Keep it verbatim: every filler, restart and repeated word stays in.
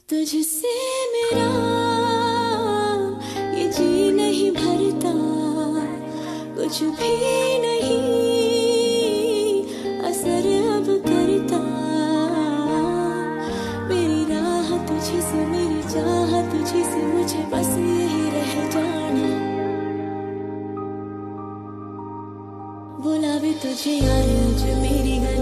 तुझसे मेरा ये जी नहीं भरता, कुछ भी नहीं असर अब करता। मेरी राह तुझी से, मेरी चाह तुझी से, मुझे बस यही रह जाना। बुलावे तुझे यार आज मेरी गली